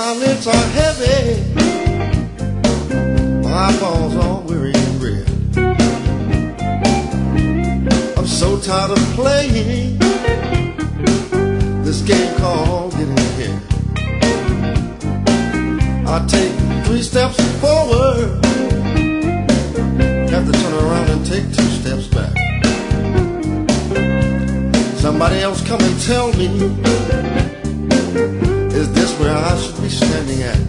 My lids are heavy, my eyeballs are weary and red. I'm so tired of playing this game called getting ahead. I take 3 steps forward, have to turn around and take 2 steps back. Somebody else come and tell me, is this where I should be standing at?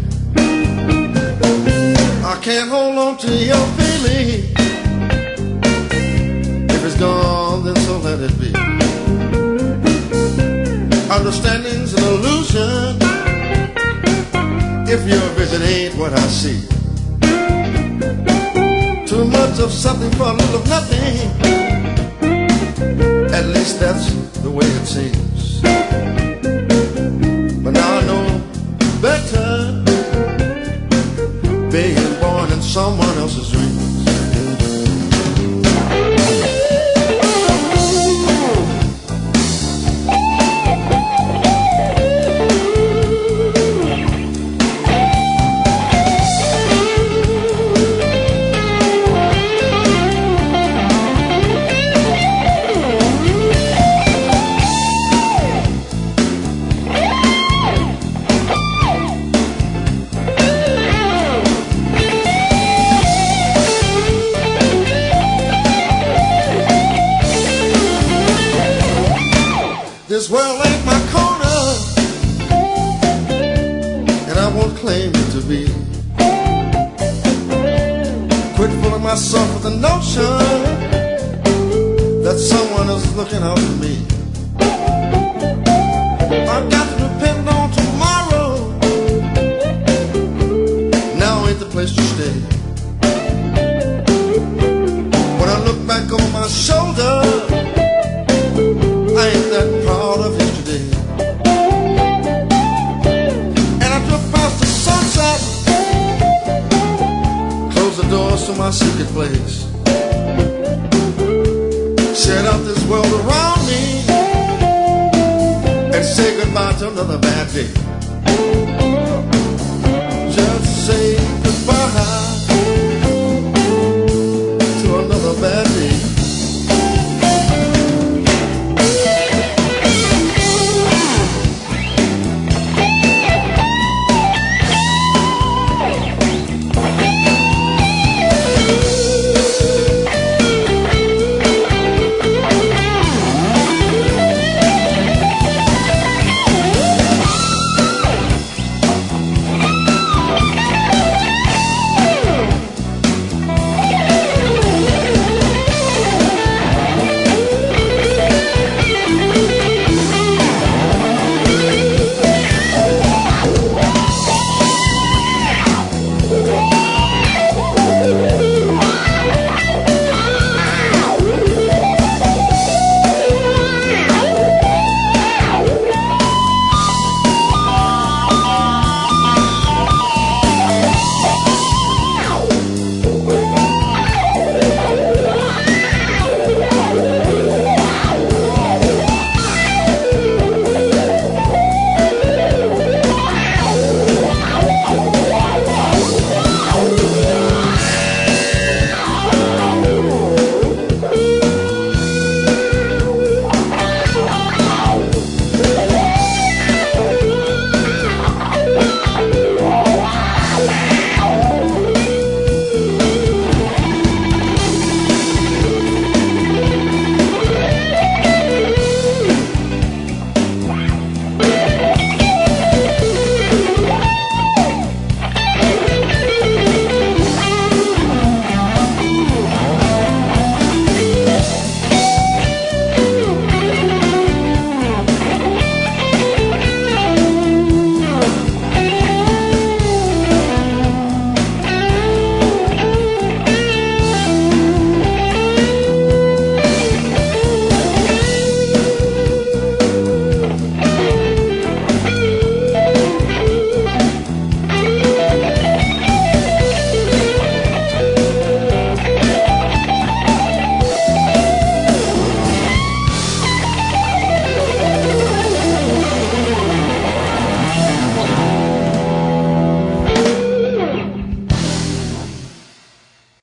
I can't hold on to your feeling. If it's gone, then so let it be. Understanding's an illusion if your vision ain't what I see. Too much of something for a little of nothing. At least that's the way it seems. But now I know better, being born in someone else's dreams. This world ain't my corner, and I won't claim it to be. Quit fooling myself with the notion that someone is looking out for me. I've got to depend on tomorrow. Now ain't the place to stay. When I look back over my shoulder, I ain't that proud of yesterday. And I drove past the sunset, close the doors to my secret place, shut out this world around me, and say goodbye to another bad day. Just say goodbye.